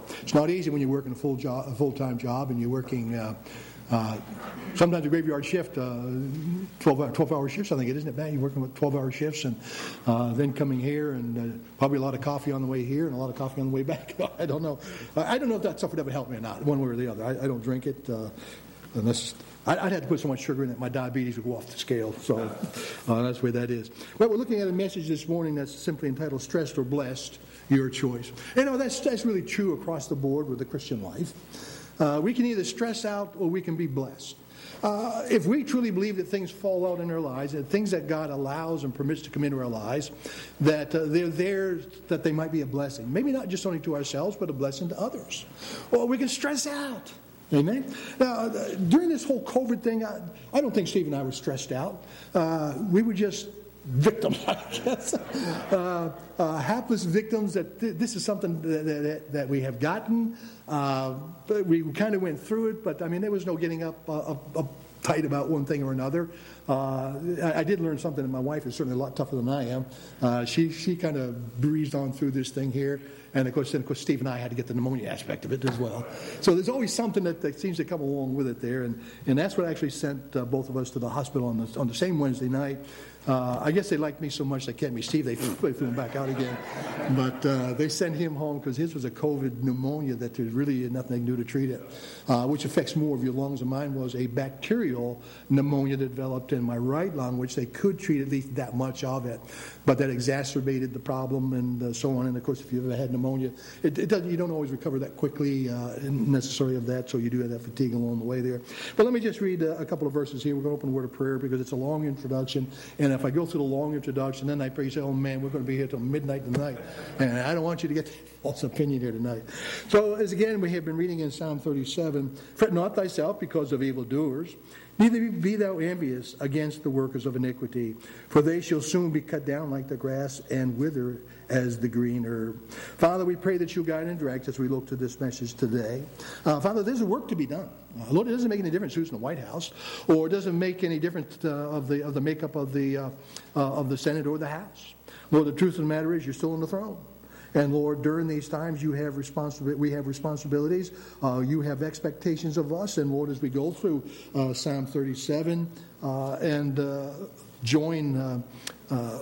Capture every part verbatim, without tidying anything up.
it's not easy when you're working a full job, a full-time job, and you're working uh, uh, sometimes a graveyard shift, uh, twelve-hour shifts, I think it isn't it, Matt? You're working with twelve-hour shifts, and uh, then coming here, and uh, probably a lot of coffee on the way here, and a lot of coffee on the way back. I don't know. I don't know if that stuff would ever help me or not, one way or the other. I, I don't drink it. Uh, unless I'd have to put so much sugar in it, my diabetes would go off the scale. So uh, that's the way that is. But we're looking at a message this morning that's simply entitled "Stressed or Blessed." Your choice. You know, that's, that's really true across the board with the Christian life. Uh, we can either stress out or we can be blessed. Uh, if we truly believe that things fall out in our lives, that things that God allows and permits to come into our lives, that uh, they're there that they might be a blessing. Maybe not just only to ourselves, but a blessing to others. Or we can stress out. Amen. Now, uh, during this whole COVID thing, I, I don't think Steve and I were stressed out. Uh, we were just victims, I guess. Uh, uh, hapless victims that th- this is something that, that, that we have gotten. Uh, but we kind of went through it, but I mean, there was no getting up, uh, up, up tight about one thing or another. Uh, I, I did learn something, and my wife is certainly a lot tougher than I am. Uh, she she kind of breezed on through this thing here. And of course, then, of course, Steve and I had to get the pneumonia aspect of it as well. So there's always something that, that seems to come along with it there. And, and that's what actually sent uh, both of us to the hospital on the, on the same Wednesday night. Uh, I guess they liked me so much they kept me. Steve, they threw him back out again. But uh, they sent him home because his was a COVID pneumonia that there's really nothing they can do to treat it, uh, which affects more of your lungs. And mine was a bacterial pneumonia that developed in my right lung, which they could treat at least that much of it. But that exacerbated the problem and uh, so on. And, of course, if you've ever had pneumonia, it, it doesn't, you don't always recover that quickly uh, necessarily of that, so you do have that fatigue along the way there. But let me just read uh, a couple of verses here. We're going to open a word of prayer because it's a long introduction. And if I go through the long introduction, then I pray, you say, oh, man, we're going to be here till midnight tonight. And I don't want you to get false opinion here tonight. So, as again, we have been reading in Psalm thirty-seven, fret not thyself because of evildoers, neither be thou envious against the workers of iniquity, for they shall soon be cut down like the grass and wither as the green herb. Father, we pray that you'll guide and direct as we look to this message today. Uh, Father, there's a work to be done. Uh, Lord, it doesn't make any difference who's in the White House, or it doesn't make any difference uh, of the of the makeup of the uh, uh, of the Senate or the House. Lord, the truth of the matter is you're still on the throne. And Lord, during these times, you have responsibility. We have responsibilities. Uh, you have expectations of us. And Lord, as we go through uh, Psalm thirty-seven uh, and uh, join uh, uh,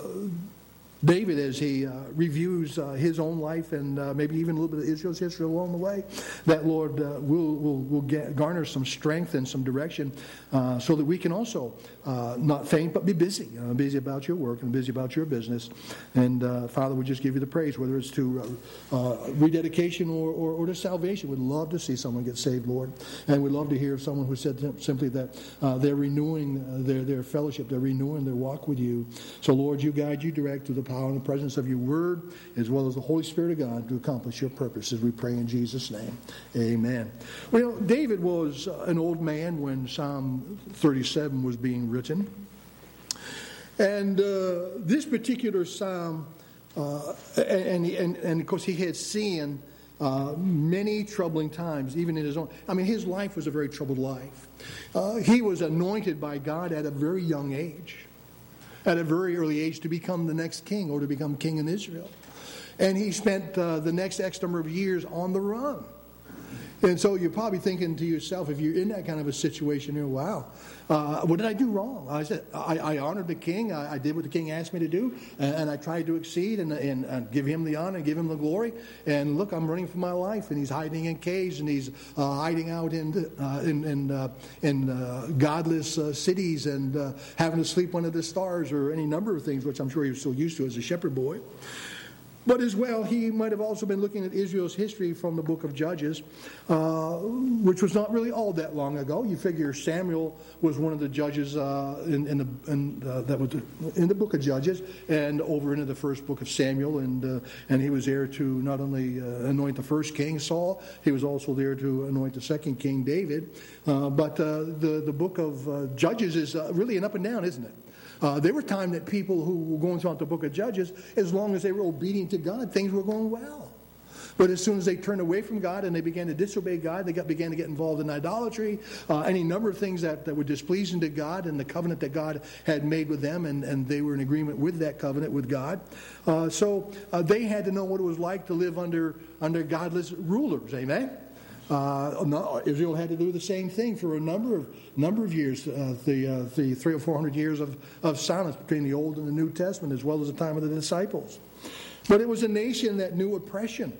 David as he uh, reviews uh, his own life and uh, maybe even a little bit of Israel's history along the way, that Lord uh, will will will get, garner some strength and some direction, uh, so that we can also uh, not faint but be busy, uh, busy about your work and busy about your business. And uh, Father, we just give you the praise, whether it's to uh, uh, rededication or, or or to salvation. We'd love to see someone get saved, Lord, and we'd love to hear someone who said simply that uh, they're renewing uh, their their fellowship, they're renewing their walk with you. So Lord, you guide, you direct through the power and the presence of your word, as well as the Holy Spirit of God, to accomplish your purposes. We pray in Jesus' name. Amen. Well, David was an old man when Psalm thirty-seven was being written. And uh, this particular psalm, uh, and, and, and of course he had seen uh, many troubling times, even in his own. I mean, his life was a very troubled life. Uh, he was anointed by God at a very young age. At a very early age, to become the next king or to become king in Israel. And he spent uh, the next X number of years on the run. And so you're probably thinking to yourself, if you're in that kind of a situation here, wow, uh, what did I do wrong? I said, I, I honored the king. I, I did what the king asked me to do. And, and I tried to exceed and, and, and give him the honor and give him the glory. And look, I'm running for my life. And he's hiding in caves and he's uh, hiding out in uh, in, in, uh, in uh, godless uh, cities and uh, having to sleep under the stars or any number of things, which I'm sure he was so used to as a shepherd boy. But as well, he might have also been looking at Israel's history from the book of Judges, uh, which was not really all that long ago. You figure Samuel was one of the judges uh, in, in the in, uh, that was in the book of Judges, and over into the first book of Samuel, and uh, and he was there to not only uh, anoint the first king Saul, he was also there to anoint the second king David. Uh, but uh, the the book of uh, Judges is uh, really an up and down, isn't it? Uh, there were times that people who were going throughout the book of Judges, as long as they were obedient to God, things were going well. But as soon as they turned away from God and they began to disobey God, they got, began to get involved in idolatry, uh, any number of things that, that were displeasing to God and the covenant that God had made with them, and, and they were in agreement with that covenant with God. Uh, so uh, they had to know what it was like to live under, under godless rulers. Amen? Uh, no, Israel had to do the same thing for a number of number of years, uh, the uh, the three or four hundred years of, of silence between the Old and the New Testament, as well as the time of the disciples. But it was a nation that knew oppression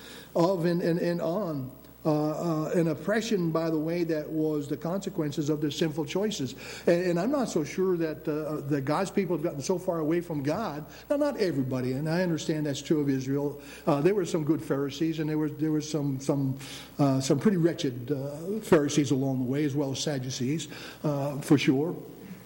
of and, and, and on. Uh, uh, an oppression, by the way, that was the consequences of their sinful choices. And, and I'm not so sure that, uh, that God's people have gotten so far away from God. Now, not everybody, and I understand that's true of Israel. Uh, there were some good Pharisees, and there were there were some some uh, some pretty wretched uh, Pharisees along the way, as well as Sadducees, uh, for sure.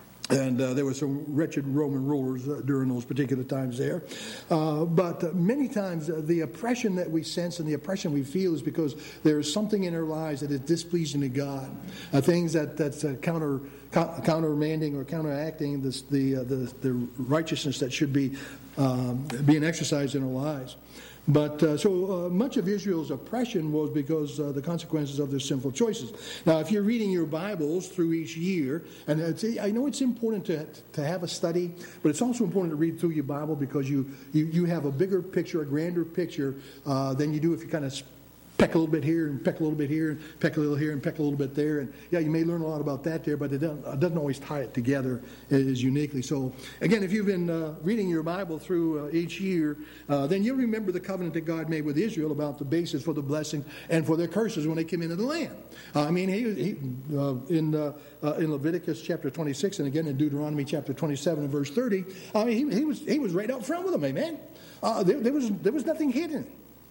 And uh, there were some wretched Roman rulers uh, during those particular times there. Uh, but uh, many times uh, the oppression that we sense and the oppression we feel is because there is something in our lives that is displeasing to God. Uh, things that, that's uh, counter, co- countermanding or counteracting this, the, uh, the, the righteousness that should be um, being exercised in our lives. But uh, so uh, much of Israel's oppression was because uh, the consequences of their sinful choices. Now, if you're reading your Bibles through each year, and it's, I know it's important to to have a study, but it's also important to read through your Bible because you you, you have a bigger picture, a grander picture uh, than you do if you kind of peck a little bit here and peck a little bit here and peck a little here and peck a little bit there. And yeah, you may learn a lot about that there, but it doesn't, it doesn't always tie it together as uniquely. So again, if you've been uh, reading your Bible through uh, each year, uh, then you'll remember the covenant that God made with Israel about the basis for the blessing and for their curses when they came into the land. Uh, I mean, he, he uh, in uh, uh, in Leviticus chapter twenty-six and again in Deuteronomy chapter twenty-seven and verse thirty, I mean, he, he was he was right out front with them, amen. Uh, there, there was there was nothing hidden.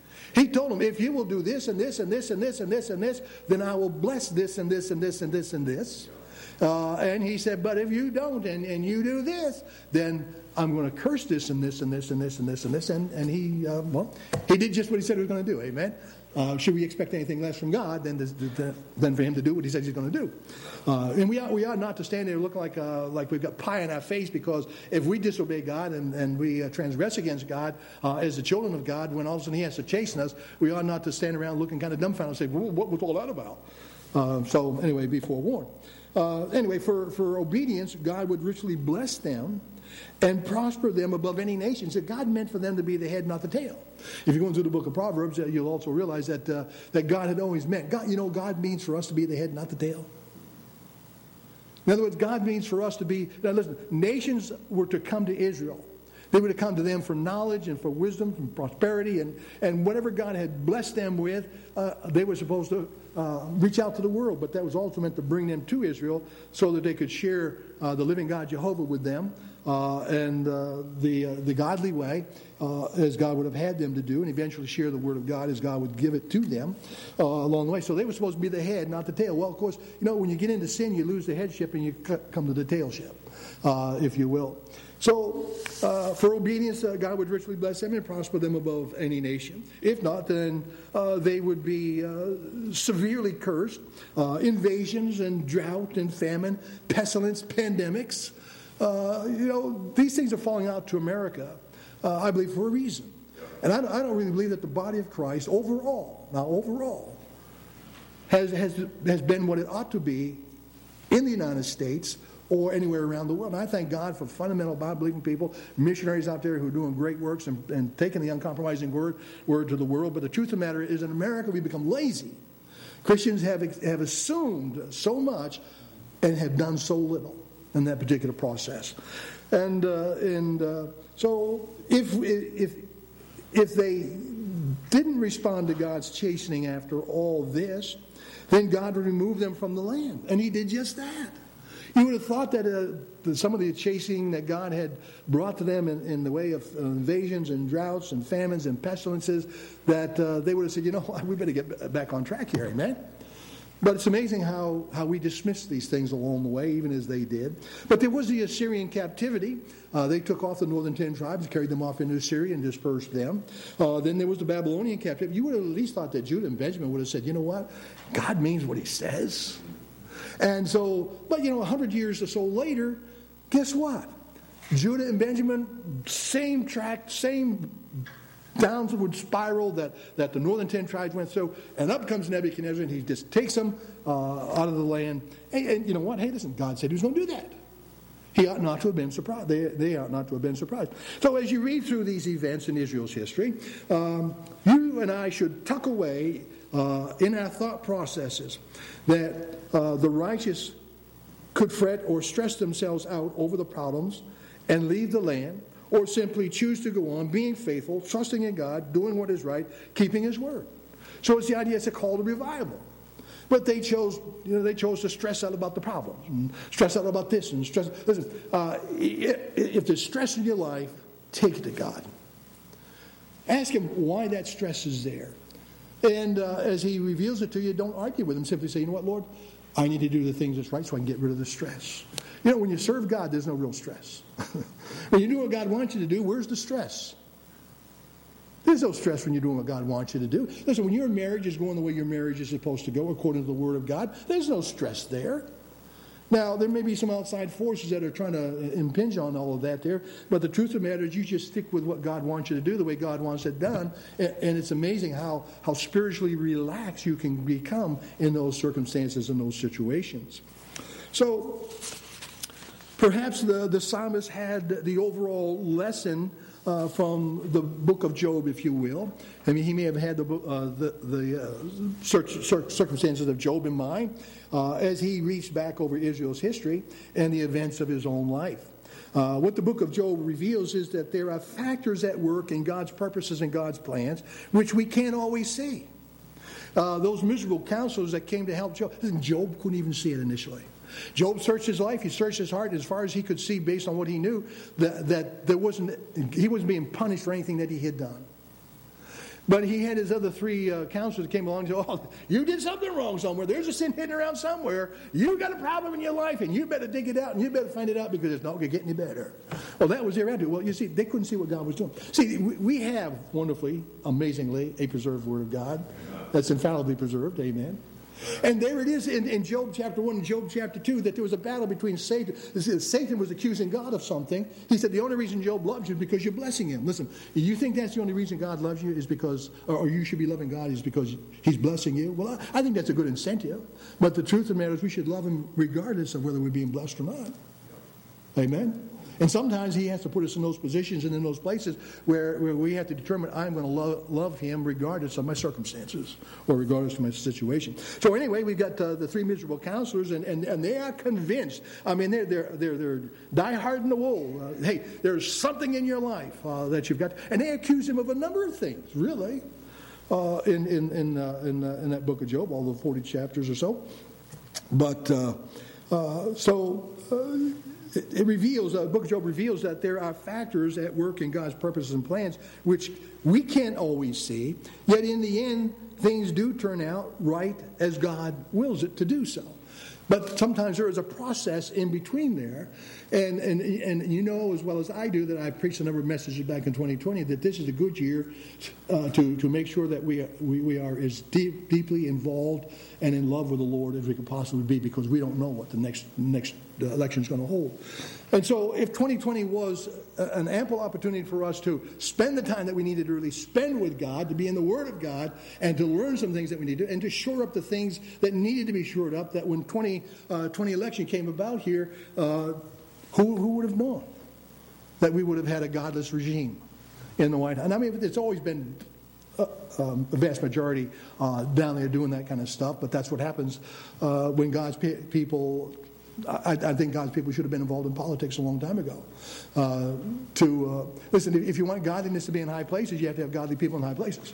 He told them, if you will do this and this and this and this and this and this, then I will bless this and this and this and this and this. Uh, and he said, but if you don't and, and you do this, then I'm going to curse this and this and this and this and this and this. And, and he, uh, well, he did just what he said he was going to do. Amen. Uh, should we expect anything less from God than, to, than for him to do what he says he's going to do? Uh, and we ought, we ought not to stand there looking like uh, like we've got pie in our face, because if we disobey God and, and we uh, transgress against God uh, as the children of God, when all of a sudden he has to chasten us, we ought not to stand around looking kind of dumbfounded and say, well, what was all that about? Uh, so anyway, be forewarned. Uh, anyway, for, for obedience, God would richly bless them and prosper them above any nation. So God meant for them to be the head, not the tail. If you go into the book of Proverbs, you'll also realize that uh, that God had always meant, God, you know, God means for us to be the head, not the tail. In other words, God means for us to be, now listen, nations were to come to Israel. They were to come to them for knowledge and for wisdom and prosperity, and, and whatever God had blessed them with, uh, they were supposed to uh, reach out to the world. But that was also meant to bring them to Israel so that they could share uh, the living God Jehovah with them uh, and uh, the uh, the godly way uh, as God would have had them to do, and eventually share the word of God as God would give it to them uh, along the way. So they were supposed to be the head, not the tail. Well, of course, you know, when you get into sin, you lose the headship and you come to the tailship, uh, if you will. So, uh, for obedience, uh, God would richly bless them and prosper them above any nation. If not, then uh, they would be uh, severely cursed. Uh, invasions and drought and famine, pestilence, pandemics. Uh, you know, these things are falling out to America, uh, I believe, for a reason. And I don't, I don't really believe that the body of Christ overall, now overall, has, has, has been what it ought to be in the United States or anywhere around the world. And I thank God for fundamental Bible-believing people, missionaries out there who are doing great works and, and taking the uncompromising word, word to the world. But the truth of the matter is, in America, we become lazy. Christians have, have assumed so much and have done so little in that particular process. And uh, and uh, so if if if they didn't respond to God's chastening after all this, then God would remove them from the land. And he did just that. You would have thought that uh, some of the chastening that God had brought to them in, in the way of uh, invasions and droughts and famines and pestilences, that uh, they would have said, you know, we better get back on track here, amen? But it's amazing how, how we dismiss these things along the way, even as they did. But there was the Assyrian captivity. Uh, they took off the northern ten tribes, carried them off into Assyria and dispersed them. Uh, then there was the Babylonian captivity. You would have at least thought that Judah and Benjamin would have said, you know what? God means what he says. And so, but you know, a hundred years or so later, guess what? Judah and Benjamin, same track, same downward spiral that, that the northern ten tribes went through, and up comes Nebuchadnezzar, and he just takes them uh, out of the land. And, and you know what? Hey, listen, God said he was going to do that. He ought not to have been surprised. They, they ought not to have been surprised. So as you read through these events in Israel's history, um, you and I should tuck away uh, in our thought processes that uh, the righteous could fret or stress themselves out over the problems and leave the land, or simply choose to go on being faithful, trusting in God, doing what is right, keeping His word. So it's the idea, it's a call to revival. But they chose, you know, they chose to stress out about the problems and stress out about this and stress. Listen, uh, if there's stress in your life, take it to God. Ask Him why that stress is there, and uh, as He reveals it to you, don't argue with Him. Simply say, you know what, Lord, I need to do the things that's right so I can get rid of the stress. You know, when you serve God, there's no real stress. When you do what God wants you to do, where's the stress? There's no stress when you're doing what God wants you to do. Listen, when your marriage is going the way your marriage is supposed to go, according to the Word of God, there's no stress there. Now, there may be some outside forces that are trying to impinge on all of that there, but the truth of the matter is you just stick with what God wants you to do, the way God wants it done, and it's amazing how, how spiritually relaxed you can become in those circumstances and those situations. So, perhaps the, the psalmist had the overall lesson Uh, from the book of Job, if you will. I mean, he may have had the uh, the, the uh, circumstances of Job in mind uh, as he reached back over Israel's history and the events of his own life. Uh, what the book of Job reveals is that there are factors at work in God's purposes and God's plans which we can't always see. Uh, those miserable counselors that came to help Job, Job couldn't even see it initially. Job searched his life, he searched his heart as far as he could see based on what he knew, that, that there wasn't, he wasn't being punished for anything that he had done. But he had his other three uh, counselors that came along and said, oh, you did something wrong somewhere. There's a sin hidden around somewhere. You got a problem in your life, and you better dig it out, and you better find it out because it's not going to get any better. Well, that was their attitude. Well, you see, they couldn't see what God was doing. See, we have wonderfully, amazingly, a preserved Word of God that's infallibly preserved. Amen. And there it is in, in Job chapter one and Job chapter two that there was a battle between Satan. Satan was accusing God of something. He said the only reason Job loves you is because you're blessing him. Listen, you think that's the only reason God loves you is because, or, or you should be loving God is because He's blessing you? Well, I, I think that's a good incentive. But the truth of the matter is we should love Him regardless of whether we're being blessed or not. Amen? And sometimes He has to put us in those positions and in those places where, where we have to determine I'm going to love, love Him regardless of my circumstances or regardless of my situation. So anyway, we've got uh, the three miserable counselors, and, and, and they are convinced. I mean, they're, they're, they're, they're die-hard in the wool. Uh, hey, there's something in your life uh, that you've got. And they accuse Him of a number of things, really, uh, in, in, in, uh, in, uh, in that book of Job, all the forty chapters or so. But uh, uh, so... Uh, It reveals, the book of Job reveals that there are factors at work in God's purposes and plans which we can't always see, yet in the end, things do turn out right as God wills it to do so. But sometimes there is a process in between there. And, and, and you know as well as I do that I preached a number of messages back in twenty twenty that this is a good year uh, to, to make sure that we, we, we are as deep, deeply involved and in love with the Lord as we could possibly be, because we don't know what the next, next election is going to hold. And so if twenty twenty was an ample opportunity for us to spend the time that we needed to really spend with God, to be in the Word of God, and to learn some things that we need to, and to shore up the things that needed to be shored up, that when twenty twenty election came about here, uh, who, who would have known that we would have had a godless regime in the White House? And I mean, it's always been uh, um, a vast majority uh, down there doing that kind of stuff, but that's what happens uh, when God's pe- people... I, I think God's people should have been involved in politics a long time ago. Uh, to uh, listen, if you want godliness to be in high places, you have to have godly people in high places.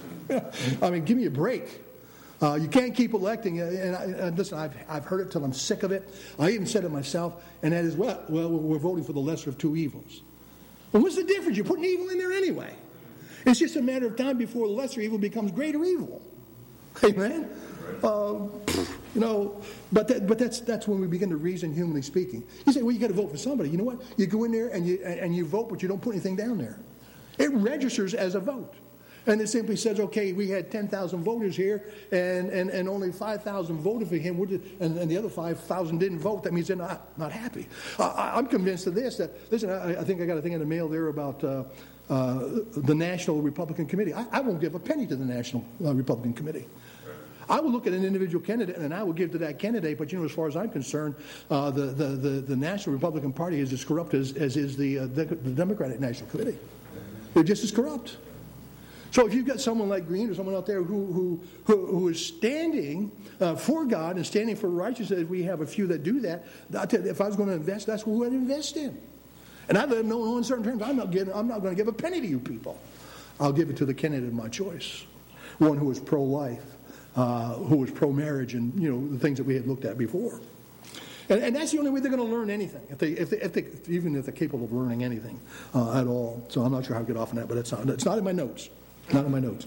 I mean, give me a break. Uh, you can't keep electing. And, I, and listen, I've, I've heard it till I'm sick of it. I even said it myself, and that is, well, well, we're voting for the lesser of two evils. Well, what's the difference? You're putting evil in there anyway. It's just a matter of time before the lesser evil becomes greater evil. Amen? Uh, you know, but that, but that's that's when we begin to reason, humanly speaking. You say, well, you got to vote for somebody. You know what? You go in there and you and you vote, but you don't put anything down there. It registers as a vote, and it simply says, okay, we had ten thousand voters here, and, and, and only five thousand voted for him, and, and the other five thousand didn't vote. That means they're not not happy. Uh, I, I'm convinced of this. That listen, I, I think I got a thing in the mail there about. Uh, uh, the National Republican Committee. I, I won't give a penny to the National uh, Republican Committee. I will look at an individual candidate and I will give to that candidate, but you know, as far as I'm concerned, uh, the, the, the, the National Republican Party is as corrupt as, as is the, uh, the, the Democratic National Committee. They're just as corrupt. So if you've got someone like Green or someone out there who who who, who is standing uh, for God and standing for righteousness, we have a few that do that. I'll tell you, if I was going to invest, that's who I'd invest in. And I let them know in certain terms, I'm not getting, I'm not going to give a penny to you people. I'll give it to the candidate of my choice, one who is pro-life, uh, who is pro-marriage, and you know the things that we had looked at before. And, and that's the only way they're going to learn anything, if they, if they, if they, even if they're capable of learning anything uh, at all. So I'm not sure how to get off on that, but it's not, it's not in my notes. Not in my notes.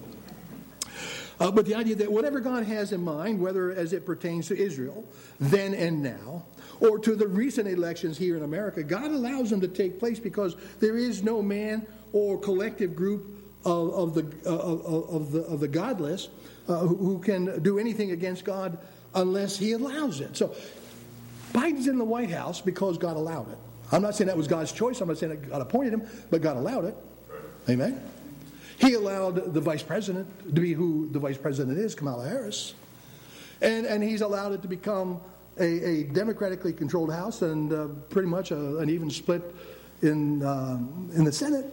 Uh, but the idea that whatever God has in mind, whether as it pertains to Israel, then and now, or to the recent elections here in America, God allows them to take place because there is no man or collective group of, of, the, uh, of, of, the, of the godless uh, who, who can do anything against God unless He allows it. So Biden's in the White House because God allowed it. I'm not saying that was God's choice. I'm not saying that God appointed him, but God allowed it. Amen? He allowed the vice president to be who the vice president is, Kamala Harris. And, and he's allowed it to become a, a democratically controlled House and uh, pretty much a, an even split in, uh, in the Senate.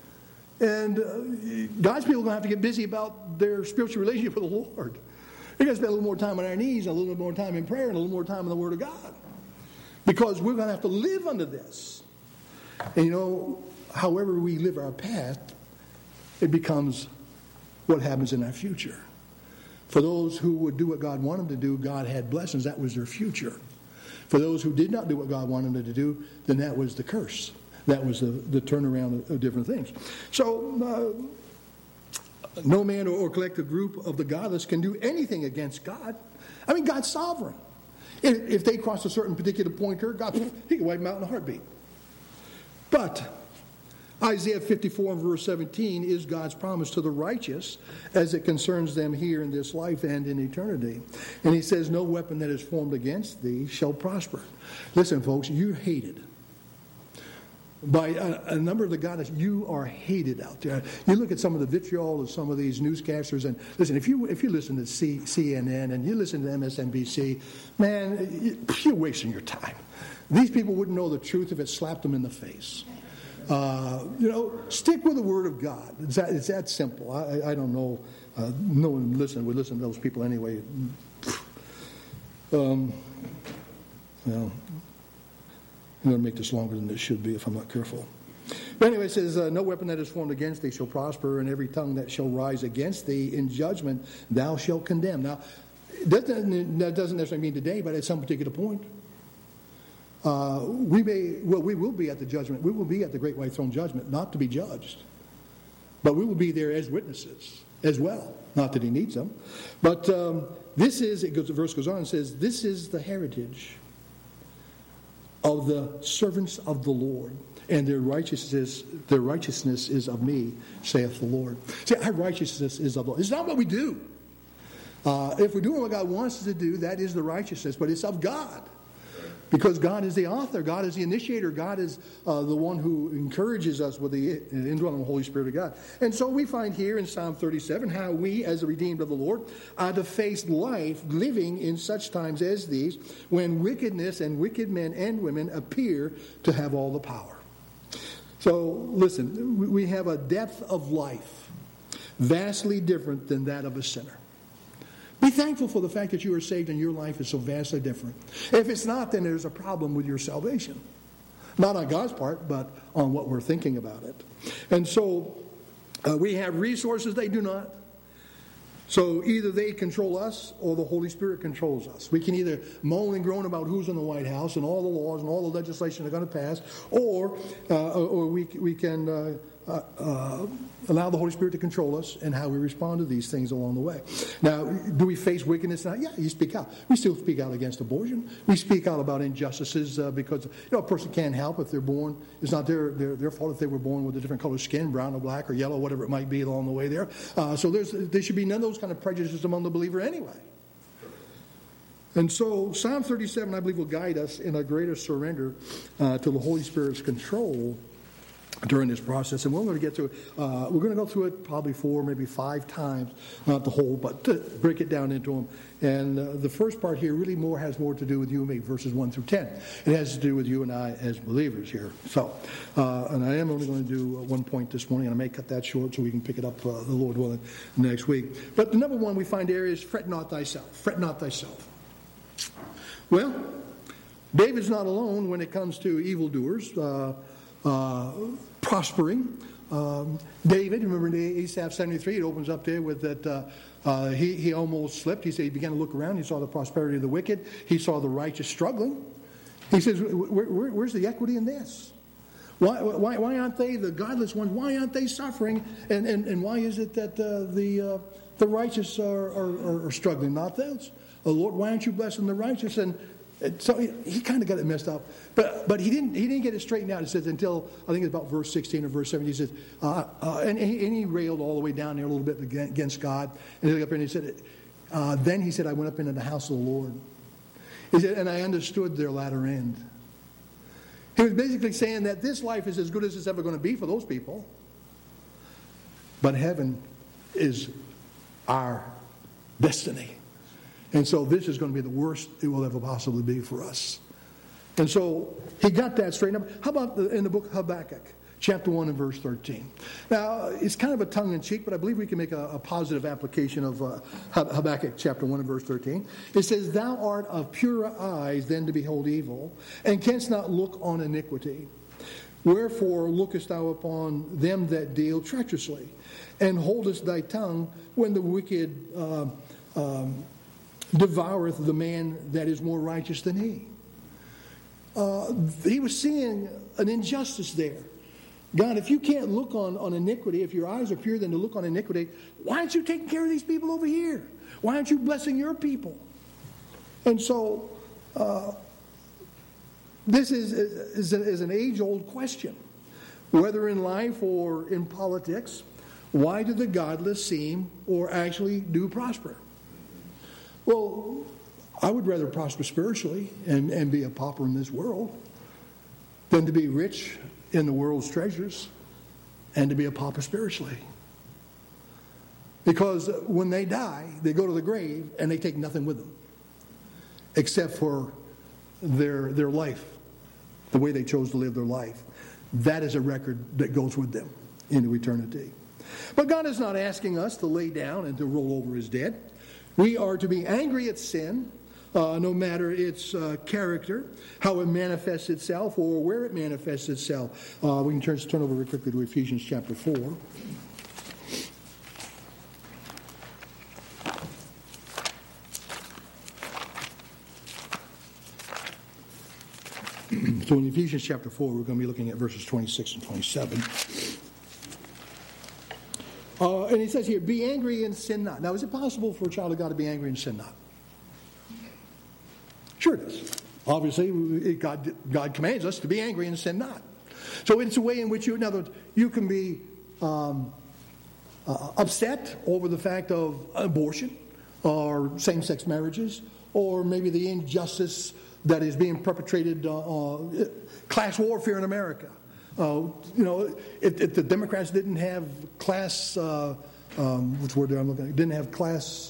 And uh, God's people are going to have to get busy about their spiritual relationship with the Lord. They're going to spend a little more time on our knees, and a little bit more time in prayer, and a little more time in the Word of God. Because we're going to have to live under this. And you know, however we live our path, it becomes what happens in our future. For those who would do what God wanted them to do, God had blessings. That was their future. For those who did not do what God wanted them to do, then that was the curse. That was the, the turnaround of, of different things. So, uh, no man or, or collective group of the godless can do anything against God. I mean, God's sovereign. If, if they cross a certain particular pointer, God, He can wipe them out in a heartbeat. But Isaiah fifty-four and verse seventeen is God's promise to the righteous as it concerns them here in this life and in eternity. And He says, no weapon that is formed against thee shall prosper. Listen, folks, you're hated. By a, a number of the godless, you are hated out there. You look at some of the vitriol of some of these newscasters, and listen, if you if you listen to C, CNN and you listen to M S N B C, man, you're wasting your time. These people wouldn't know the truth if it slapped them in the face. Uh, you know, stick with the Word of God. It's that, it's that simple. I, I don't know. Uh, no one listen would listen to those people anyway. Um, well, I'm going to make this longer than this should be if I'm not careful. But anyway, it says, uh, no weapon that is formed against thee shall prosper, and every tongue that shall rise against thee in judgment thou shalt condemn. Now, that doesn't, that doesn't necessarily mean today, but at some particular point. Uh, we may, well, we will be at the judgment. We will be at the great white throne judgment, not to be judged. But we will be there as witnesses as well. Not that He needs them. But um, this is, it goes, the verse goes on and says, this is the heritage of the servants of the Lord, and their righteousness, their righteousness is of me, saith the Lord. See, our righteousness is of the Lord. It's not what we do. Uh, if we're doing what God wants us to do, that is the righteousness, but it's of God. Because God is the author, God is the initiator, God is uh, the one who encourages us with the indwelling Holy Spirit of God. And so we find here in Psalm thirty-seven how we, as the redeemed of the Lord, are to face life living in such times as these, when wickedness and wicked men and women appear to have all the power. So, listen, we have a depth of life vastly different than that of a sinner. Be thankful for the fact that you are saved and your life is so vastly different. If it's not, then there's a problem with your salvation. Not on God's part, but on what we're thinking about it. And so uh, we have resources, they do not. So either they control us or the Holy Spirit controls us. We can either moan and groan about who's in the White House and all the laws and all the legislation they're going to pass, or uh, or we we can uh, uh, uh, allow the Holy Spirit to control us and how we respond to these things along the way. Now, do we face wickedness now? Yeah, you speak out. We still speak out against abortion. We speak out about injustices uh, because you know a person can't help if they're born. It's not their, their their fault if they were born with a different color skin, brown or black or yellow, whatever it might be along the way there. Uh, so there's there should be none of those kind of prejudices among the believer anyway. And so Psalm thirty-seven, I believe, will guide us in a greater surrender uh, to the Holy Spirit's control during this process, and we're going to get through it. Uh, we're going to go through it probably four, maybe five times, not the whole, but to break it down into them. And uh, the first part here really more has more to do with you and me, verses one through ten. It has to do with you and I as believers here. So, uh, and I am only going to do one point this morning, and I may cut that short so we can pick it up, uh, the Lord willing, next week. But the number one we find there is fret not thyself. Fret not thyself. Well, David's not alone when it comes to evildoers. Uh, Uh, prospering. Um, David, remember in Asaph seventy-three, it opens up there with that uh, uh, he, he almost slipped. He said he began to look around. He saw the prosperity of the wicked. He saw the righteous struggling. He says, where, where, where's the equity in this? Why, why, why aren't they, the godless ones, why aren't they suffering? And, and, and why is it that uh, the, uh, the righteous are, are, are struggling, not those? Oh, Lord, why aren't you blessing the righteous? And so he, he kind of got it messed up, but but he didn't he didn't get it straightened out. It says until I think it's about verse sixteen or verse seventeen. He says, uh, uh, and, he, and he railed all the way down there a little bit against God. And he looked up there and he said, uh, then he said, I went up into the house of the Lord. He said, and I understood their latter end. He was basically saying that this life is as good as it's ever going to be for those people, but heaven is our destiny. And so this is going to be the worst it will ever possibly be for us. And so he got that straightened up. How about the, in the book of Habakkuk, chapter one and verse thirteen? Now, it's kind of a tongue-in-cheek, but I believe we can make a, a positive application of uh, Habakkuk chapter one and verse thirteen. It says, thou art of purer eyes than to behold evil, and canst not look on iniquity. Wherefore lookest thou upon them that deal treacherously, and holdest thy tongue when the wicked uh, um, devoureth the man that is more righteous than he. Uh, he was seeing an injustice there. God, if you can't look on, on iniquity, if your eyes are pure than to look on iniquity, why aren't you taking care of these people over here? Why aren't you blessing your people? And so uh, this is, is, is an age-old question. Whether in life or in politics, why do the godless seem or actually do prosper? Well, I would rather prosper spiritually and, and be a pauper in this world than to be rich in the world's treasures and to be a pauper spiritually. Because when they die, they go to the grave and they take nothing with them except for their, their life, the way they chose to live their life. That is a record that goes with them into eternity. But God is not asking us to lay down and to roll over as dead. We are to be angry at sin, uh, no matter its uh, character, how it manifests itself, or where it manifests itself. Uh, we can turn, turn over very quickly to Ephesians chapter four. So in Ephesians chapter four, we're going to be looking at verses twenty-six and twenty-seven. Uh, and he says here, be angry and sin not. Now, is it possible for a child of God to be angry and sin not? Sure it is. Obviously, God, God commands us to be angry and sin not. So it's a way in which you, in other words, you can be um, uh, upset over the fact of abortion or same-sex marriages or maybe the injustice that is being perpetrated, uh, uh, class warfare in America. Uh, you know, if, if the Democrats didn't have class, uh, um, which word I'm looking at, didn't have class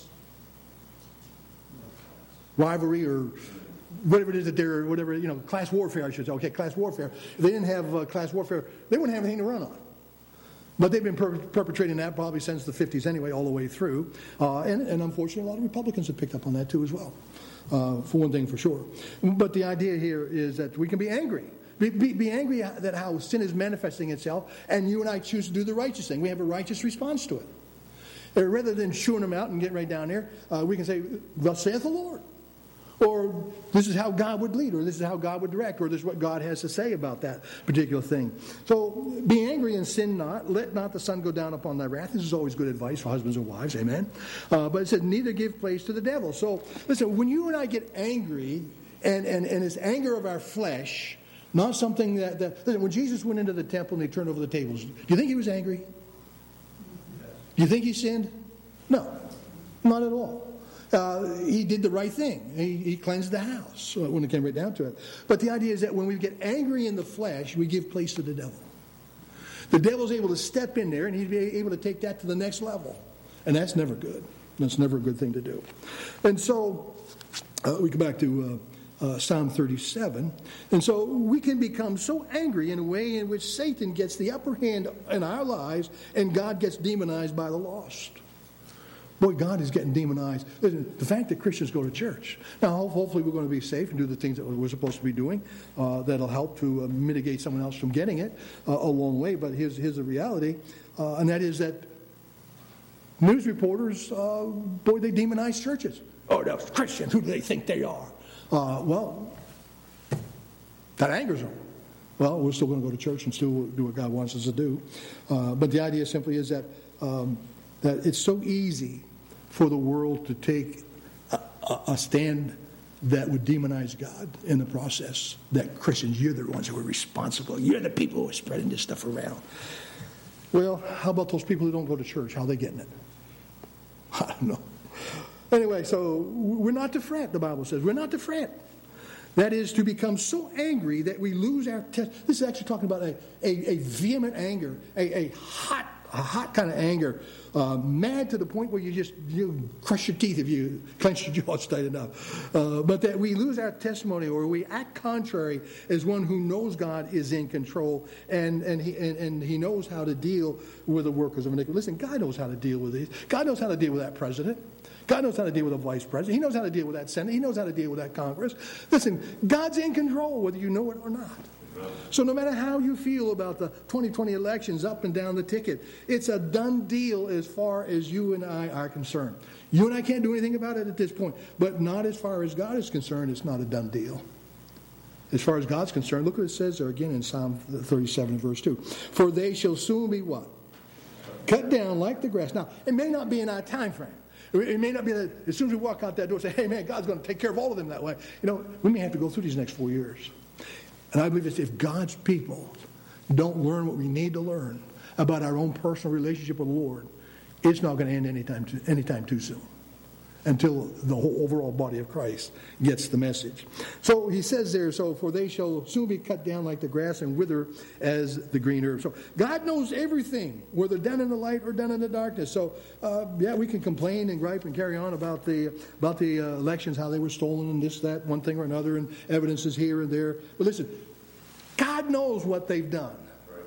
rivalry or whatever it is that they're, whatever, you know, class warfare, I should say. Okay, class warfare. If they didn't have uh, class warfare, they wouldn't have anything to run on. But they've been per- perpetrating that probably since the fifties anyway, all the way through. Uh, and, and unfortunately, a lot of Republicans have picked up on that too as well, uh, for one thing for sure. But the idea here is that we can be angry. Be, be, be angry that how sin is manifesting itself, and you and I choose to do the righteous thing. We have a righteous response to it. And rather than shooing them out and getting right down there, uh, we can say, thus saith the Lord. Or this is how God would lead, or this is how God would direct, or this is what God has to say about that particular thing. So be angry and sin not. Let not the sun go down upon thy wrath. This is always good advice for husbands and wives, amen. Uh, but it said, neither give place to the devil. So listen, when you and I get angry, and, and, and it's anger of our flesh, not something that, that listen, when Jesus went into the temple and he turned over the tables, do you think he was angry? Do you think he sinned? No, not at all. Uh, he did the right thing. He, he cleansed the house when it came right down to it. But the idea is that when we get angry in the flesh, we give place to the devil. The devil's able to step in there and he'd be able to take that to the next level. And that's never good. That's never a good thing to do. And so uh, we go back to uh, uh, Psalm thirty-seven. And so we can become so angry in a way in which Satan gets the upper hand in our lives and God gets demonized by the lost. Boy, God is getting demonized. Listen, the fact that Christians go to church. Now, hopefully we're going to be safe and do the things that we're supposed to be doing. Uh, that'll help to uh, mitigate someone else from getting it uh, a long way. But here's, here's the reality, uh, and that is that news reporters, uh, boy, they demonize churches. Oh, those Christians, who do they think they are? Uh, well, that angers them. Well, we're still going to go to church and still do what God wants us to do. Uh, but the idea simply is that um, that it's so easy for the world to take a, a, a stand that would demonize God in the process. That Christians, you're the ones who are responsible. You're the people who are spreading this stuff around. Well, how about those people who don't go to church? How are they getting it? I don't know. Anyway, so we're not to fret, the Bible says. We're not to fret. That is to become so angry that we lose our test. This is actually talking about a, a, a vehement anger, a, a hot a hot kind of anger, uh, mad to the point where you just you crush your teeth if you clench your jaws tight enough. Uh, but that we lose our testimony or we act contrary as one who knows God is in control and, and, he, and, and he knows how to deal with the workers of iniquity. Listen, God knows how to deal with these. God knows how to deal with that president. God knows how to deal with a vice president. He knows how to deal with that Senate. He knows how to deal with that Congress. Listen, God's in control whether you know it or not. So no matter how you feel about the twenty twenty elections up and down the ticket, it's a done deal as far as you and I are concerned. You and I can't do anything about it at this point, but not as far as God is concerned. It's not a done deal. As far as God's concerned, look what it says there again in Psalm thirty-seven, verse two. For they shall soon be what? Cut down like the grass. Now, it may not be in our time frame. It may not be that as soon as we walk out that door, say, hey, man, God's going to take care of all of them that way. You know, we may have to go through these next four years. And I believe that if God's people don't learn what we need to learn about our own personal relationship with the Lord, it's not going to end anytime too, anytime too soon until the whole overall body of Christ gets the message. So he says there, so for they shall soon be cut down like the grass and wither as the green herb. So God knows everything, whether done in the light or done in the darkness. So uh, yeah, we can complain and gripe and carry on about the about the uh, elections, how they were stolen and this, that, one thing or another, and evidences here and there. But listen, God knows what they've done.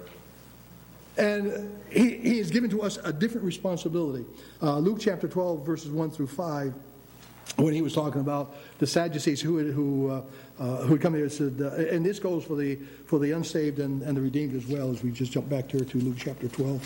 And he, he has given to us a different responsibility. Uh, Luke chapter twelve, verses one through five, when he was talking about the Sadducees who had, who, uh, uh, who had come here, said, uh, and this goes for the for the unsaved and, and the redeemed as well, as we just jump back here to Luke chapter twelve.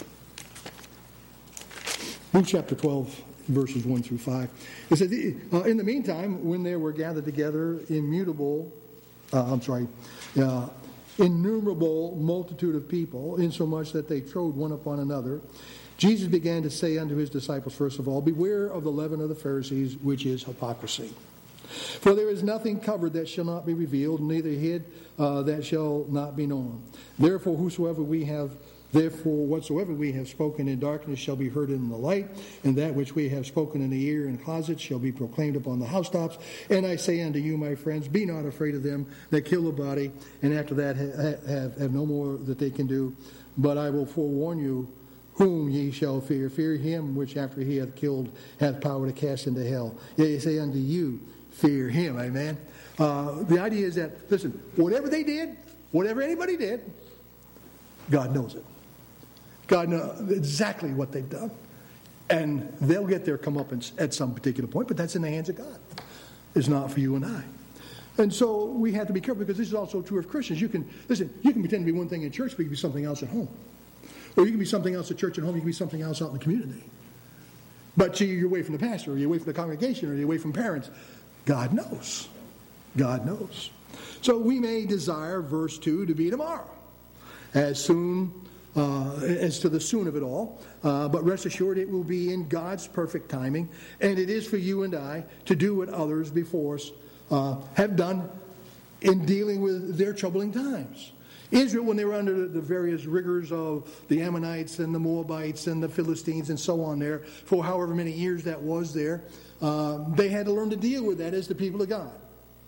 Luke chapter twelve, verses one through five. It says, uh, in the meantime, when they were gathered together, immutable, uh, I'm sorry, uh, innumerable multitude of people, insomuch that they trode one upon another, Jesus began to say unto his disciples, first of all, beware of the leaven of the Pharisees, which is hypocrisy. For there is nothing covered that shall not be revealed, neither hid uh, that shall not be known. Therefore, whosoever we have Therefore, whatsoever we have spoken in darkness shall be heard in the light, and that which we have spoken in the ear in closets shall be proclaimed upon the housetops. And I say unto you, my friends, be not afraid of them that kill the body, and after that ha- have, have no more that they can do. But I will forewarn you whom ye shall fear. Fear him which after he hath killed hath power to cast into hell. Yea, I say unto you, fear him. Amen. Uh, the idea is that, listen, whatever they did, whatever anybody did, God knows it. God knows exactly what they've done. And they'll get their comeuppance at some particular point, but that's in the hands of God. It's not for you and I. And so we have to be careful, because this is also true of Christians. You can, listen, you can pretend to be one thing in church, but you can be something else at home. Or you can be something else at church and home, you can be something else out in the community. But you're away from the pastor, or you're away from the congregation, or you're away from parents. God knows. God knows. So we may desire, verse two, to be tomorrow. As soon Uh, as to the soon of it all. Uh, but rest assured, it will be in God's perfect timing. And it is for you and I to do what others before us uh, have done in dealing with their troubling times. Israel, when they were under the various rigors of the Ammonites and the Moabites and the Philistines and so on there, for however many years that was there, uh, they had to learn to deal with that as the people of God.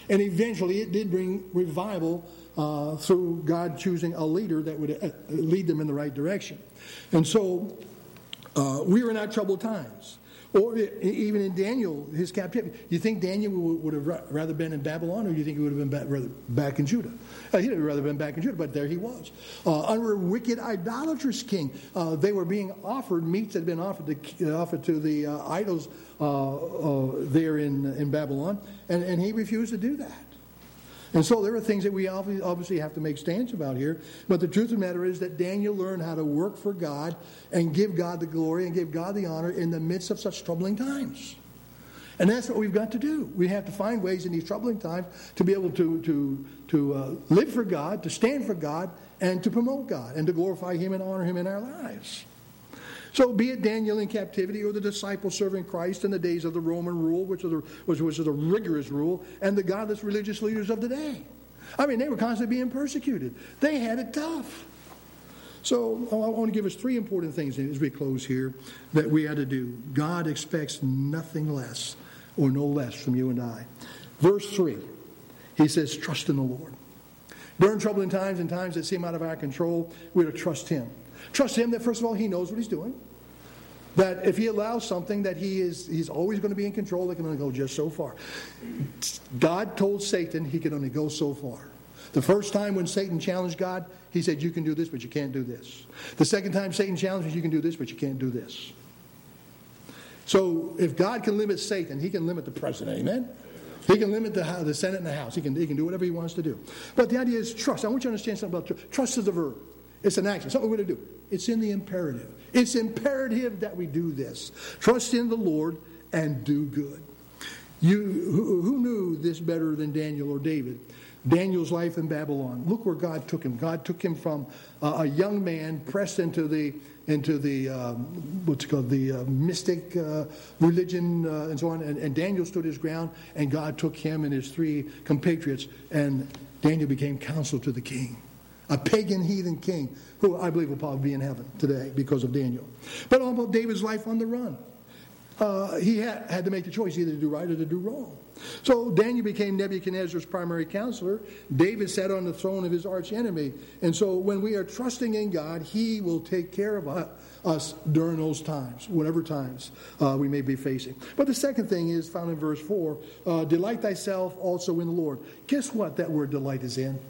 And eventually it did bring revival uh, through God choosing a leader that would uh, lead them in the right direction. And so uh, we were in our troubled times. Or even in Daniel, his captivity. Do you think Daniel would have rather been in Babylon, or do you think he would have been back, rather back in Judah? Uh, he would have rather been back in Judah, but there he was. Uh, under a wicked, idolatrous king, uh, they were being offered, meats had been offered to, uh, offered to the uh, idols uh, uh, there in, in Babylon, and, and he refused to do that. And so there are things that we obviously have to make stands about here. But the truth of the matter is that Daniel learned how to work for God and give God the glory and give God the honor in the midst of such troubling times. And that's what we've got to do. We have to find ways in these troubling times to be able to, to, to uh, live for God, to stand for God, and to promote God, and to glorify Him and honor Him in our lives. So be it Daniel in captivity or the disciples serving Christ in the days of the Roman rule, which was, the, which was a rigorous rule, and the godless religious leaders of the day. I mean, they were constantly being persecuted. They had it tough. So I want to give us three important things as we close here that we had to do. God expects nothing less or no less from you and I. Verse three, he says, trust in the Lord. During troubling times and times that seem out of our control, we're to trust Him. Trust Him that, first of all, He knows what He's doing. That if He allows something, that He is He's always going to be in control. They can only go just so far. God told Satan He could only go so far. The first time when Satan challenged God, He said, you can do this, but you can't do this. The second time Satan challenges, you can do this, but you can't do this. So if God can limit Satan, He can limit the president. Amen? He can limit the, the Senate and the House. He can, he can do whatever He wants to do. But the idea is trust. I want you to understand something about trust. Trust is a verb. It's an action, something we're going to do. It's in the imperative. It's imperative that we do this. Trust in the Lord and do good. You, who, who knew this better than Daniel or David? Daniel's life in Babylon. Look where God took him. God took him from uh, a young man pressed into the into the um, what's it called the uh, mystic uh, religion uh, and so on. And, and Daniel stood his ground, and God took him and his three compatriots, and Daniel became counsel to the king. A pagan heathen king who I believe will probably be in heaven today because of Daniel. But all about David's life on the run. Uh, he had, had to make the choice either to do right or to do wrong. So Daniel became Nebuchadnezzar's primary counselor. David sat on the throne of his arch enemy. And so when we are trusting in God, He will take care of us during those times, whatever times uh, we may be facing. But the second thing is found in verse four, uh, delight thyself also in the Lord. Guess what that word delight is in?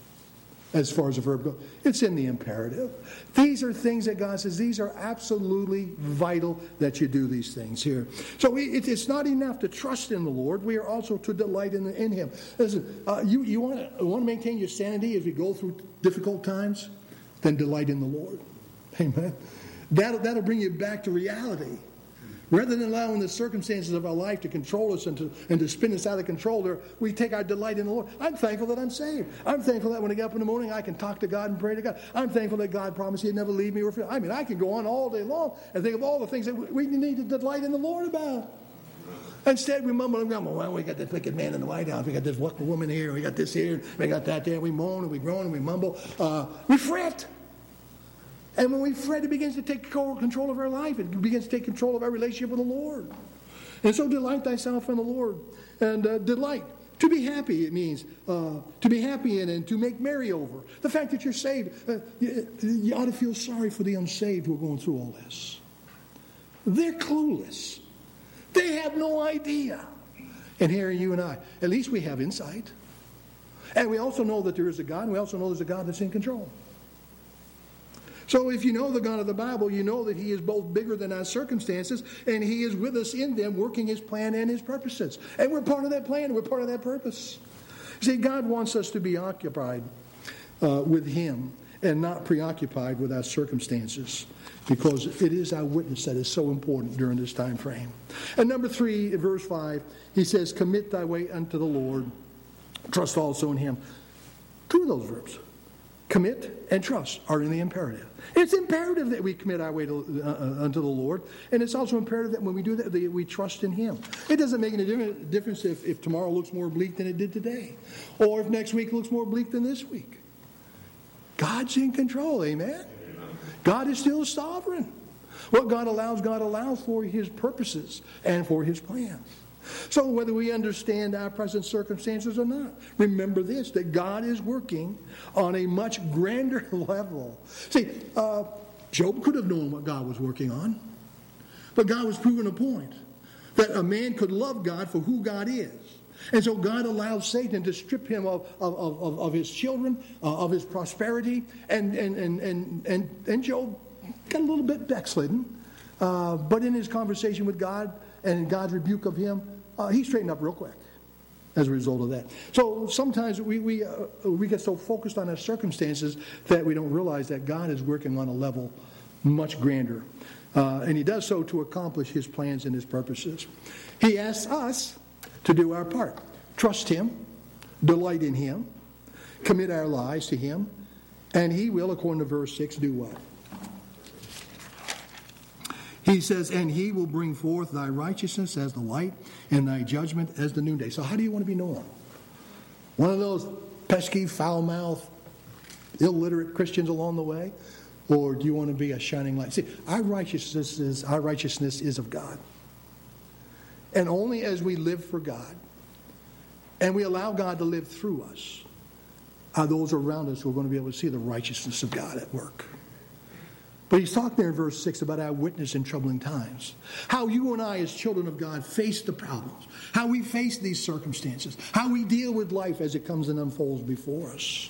As far as the verb goes, it's in the imperative. These are things that God says, these are absolutely vital that you do these things here. So it, it's not enough to trust in the Lord. We are also to delight in, in Him. Listen, uh, you, you want to want to maintain your sanity as we go through difficult times? Then delight in the Lord. Amen. That'll, that'll bring you back to reality. Rather than allowing the circumstances of our life to control us and to, and to spin us out of control, there, we take our delight in the Lord. I'm thankful that I'm saved. I'm thankful that when I get up in the morning, I can talk to God and pray to God. I'm thankful that God promised He'd never leave me or forsake me. I mean, I can go on all day long and think of all the things that we need to delight in the Lord about. Instead, we mumble and grumble. Well, we got this wicked man in the White House. We got this wicked woman here. We got this here. We got that there. We moan and we groan and we mumble. Uh, we fret. And when we fret, it begins to take control of our life. It begins to take control of our relationship with the Lord. And so delight thyself in the Lord. And uh, delight. To be happy, it means uh, to be happy in and to make merry over. The fact that you're saved, uh, you, you ought to feel sorry for the unsaved who are going through all this. They're clueless. They have no idea. And here are you and I. At least we have insight. And we also know that there is a God, and we also know there's a God that's in control. So if you know the God of the Bible, you know that He is both bigger than our circumstances, and He is with us in them, working His plan and His purposes. And we're part of that plan, we're part of that purpose. See, God wants us to be occupied uh, with Him and not preoccupied with our circumstances, because it is our witness that is so important during this time frame. And number three, in verse five, He says, commit thy way unto the Lord, trust also in Him. Two of those verbs. Commit and trust are in the imperative. It's imperative that we commit our way to, uh, unto the Lord. And it's also imperative that when we do that, that we trust in Him. It doesn't make any difference if, if tomorrow looks more bleak than it did today. Or if next week looks more bleak than this week. God's in control, amen? God is still sovereign. What God allows, God allows for His purposes and for His plans. So whether we understand our present circumstances or not, remember this, that God is working on a much grander level. See, uh, Job could have known what God was working on, but God was proving a point that a man could love God for who God is. And so God allowed Satan to strip him of, of, of, of his children, uh, of his prosperity, and, and, and, and, and, and Job got a little bit backslidden. Uh, but in his conversation with God and in God's rebuke of him, uh, he straightened up real quick as a result of that. So sometimes we, we, uh, we get so focused on our circumstances that we don't realize that God is working on a level much grander. Uh, and he does so to accomplish his plans and his purposes. He asks us to do our part. Trust him, delight in him, commit our lives to him, and he will, according to verse six, do what? He says, and he will bring forth thy righteousness as the light and thy judgment as the noonday. So how do you want to be known? One of those pesky, foul-mouthed, illiterate Christians along the way? Or do you want to be a shining light? See, our righteousness is, our righteousness is of God. And only as we live for God and we allow God to live through us are those around us who are going to be able to see the righteousness of God at work. But he's talking there in verse six about our witness in troubling times. How you and I as children of God face the problems. How we face these circumstances. How we deal with life as it comes and unfolds before us.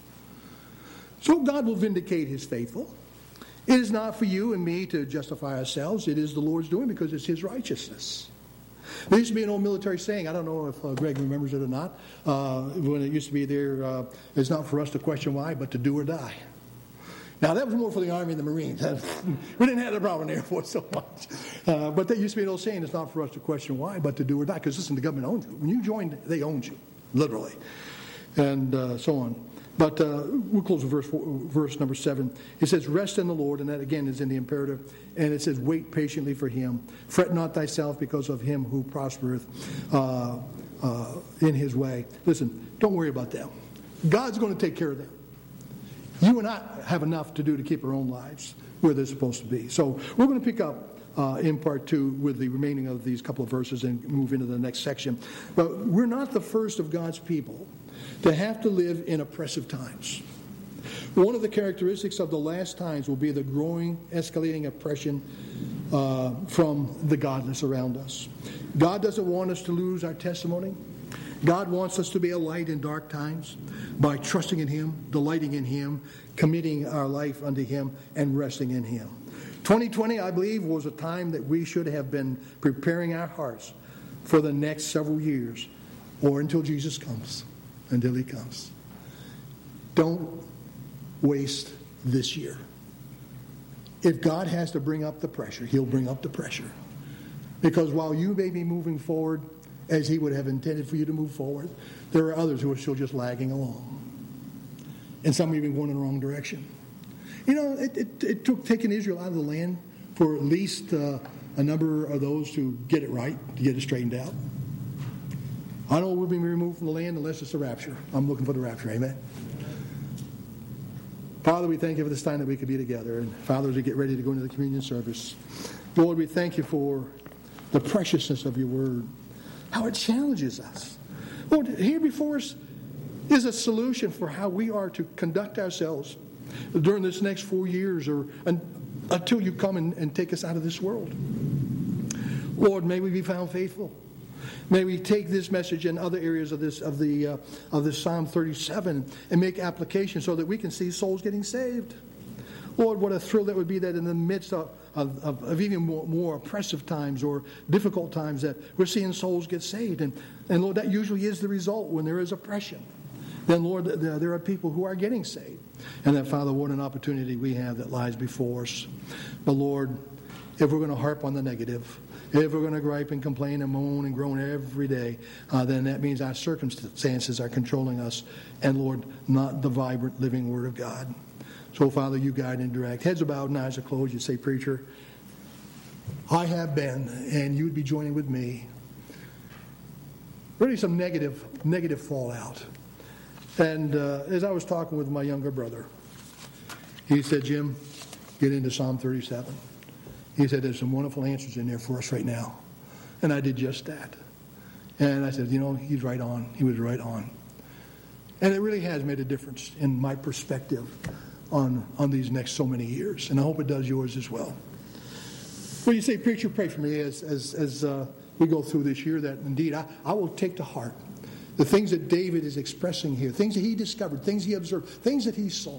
So God will vindicate his faithful. It is not for you and me to justify ourselves. It is the Lord's doing because it's his righteousness. There used to be an old military saying, I don't know if uh, Greg remembers it or not, uh, when it used to be there, uh, it's not for us to question why, but to do or die. Now, that was more for the Army and the Marines. We didn't have that problem in the Air Force so much. Uh, but there used to be an old saying, it's not for us to question why, but to do or die. Because, listen, the government owns you. When you joined, they owned you, literally. And uh, so on. But uh, we'll close with verse, verse number seven. It says, rest in the Lord, and that again is in the imperative. And it says, wait patiently for him. Fret not thyself because of him who prospereth uh, uh, in his way. Listen, don't worry about them. God's going to take care of them. You and I have enough to do to keep our own lives where they're supposed to be. So we're going to pick up uh, in part two with the remaining of these couple of verses and move into the next section. But we're not the first of God's people to have to live in oppressive times. One of the characteristics of the last times will be the growing, escalating oppression uh, from the godless around us. God doesn't want us to lose our testimony. God wants us to be a light in dark times by trusting in him, delighting in him, committing our life unto him, and resting in him. twenty twenty, I believe, was a time that we should have been preparing our hearts for the next several years or until Jesus comes. Until he comes. Don't waste this year. If God has to bring up the pressure, he'll bring up the pressure. Because while you may be moving forward as he would have intended for you to move forward, there are others who are still just lagging along. And some are even going in the wrong direction. You know, it, it, it took taking Israel out of the land for at least uh, a number of those to get it right, to get it straightened out. I know we'll be removed from the land unless it's the rapture. I'm looking for the rapture. Amen. Father, we thank you for this time that we could be together. And Father, as we get ready to go into the communion service, Lord, we thank you for the preciousness of your word, how it challenges us. Lord, here before us is a solution for how we are to conduct ourselves during this next four years or until you come and, and take us out of this world. Lord, may we be found faithful. May we take this message and other areas of this of the uh, of this Psalm thirty-seven and make application so that we can see souls getting saved. Lord, what a thrill that would be that in the midst of, of, of, of even more, more oppressive times or difficult times that we're seeing souls get saved. And, and Lord, that usually is the result when there is oppression. Then, Lord, there are people who are getting saved. And that, Father, what an opportunity we have that lies before us. But, Lord, if we're going to harp on the negative, if we're going to gripe and complain and moan and groan every day, uh, then that means our circumstances are controlling us. And, Lord, not the vibrant, living Word of God. So, Father, you guide and direct. Heads are bowed and eyes are closed. You say, preacher, I have been, and you'd be joining with me. Really some negative, negative fallout. And uh, as I was talking with my younger brother, he said, Jim, get into Psalm thirty-seven. He said, there's some wonderful answers in there for us right now. And I did just that. And I said, you know, he's right on. He was right on. And it really has made a difference in my perspective on, on these next so many years. And I hope it does yours as well. Well, you say, preacher, pray for me as, as, as uh, we go through this year, that indeed I, I will take to heart the things that David is expressing here, things that he discovered, things he observed, things that he saw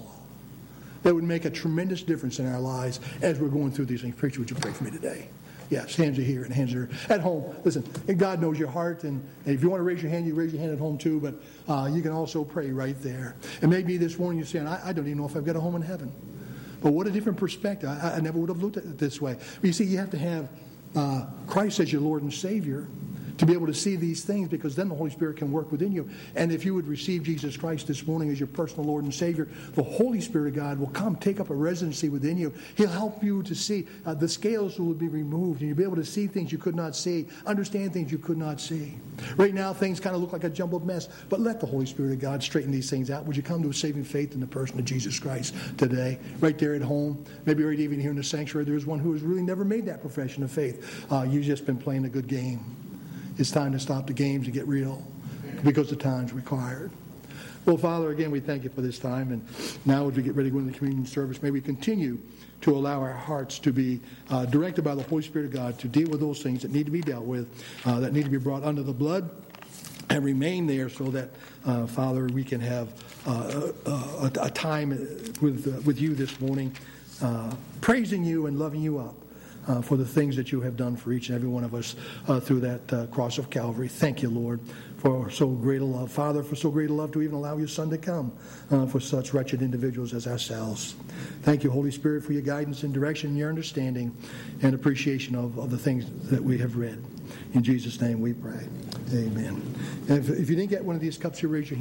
that would make a tremendous difference in our lives as we're going through these things. Preacher, would you pray for me today? Yes, hands are here and hands are at home. Listen, God knows your heart, and, and if you want to raise your hand, you raise your hand at home too, but uh, you can also pray right there. And maybe this morning you're saying, I, I don't even know if I've got a home in heaven. But what a different perspective. I, I never would have looked at it this way. But you see, you have to have uh, Christ as your Lord and Savior to be able to see these things, because then the Holy Spirit can work within you. And if you would receive Jesus Christ this morning as your personal Lord and Savior, the Holy Spirit of God will come take up a residency within you. He'll help you to see. Uh, the scales will be removed, and you'll be able to see things you could not see, understand things you could not see. Right now, things kind of look like a jumbled mess, but let the Holy Spirit of God straighten these things out. Would you come to a saving faith in the person of Jesus Christ today? Right there at home, maybe right even here in the sanctuary, there's one who has really never made that profession of faith. Uh, you've just been playing a good game. It's time to stop the games and get real, because the time's required. Well, Father, again, we thank you for this time. And now as we get ready to go into the communion service, may we continue to allow our hearts to be uh, directed by the Holy Spirit of God to deal with those things that need to be dealt with, uh, that need to be brought under the blood, and remain there so that, uh, Father, we can have uh, a, a time with, uh, with you this morning, uh, praising you and loving you up. Uh, for the things that you have done for each and every one of us uh, through that uh, cross of Calvary. Thank you, Lord, for so great a love. Father, for so great a love to even allow your Son to come uh, for such wretched individuals as ourselves. Thank you, Holy Spirit, for your guidance and direction and your understanding and appreciation of, of the things that we have read. In Jesus' name we pray. Amen. And if, if you didn't get one of these cups, you raise your hand.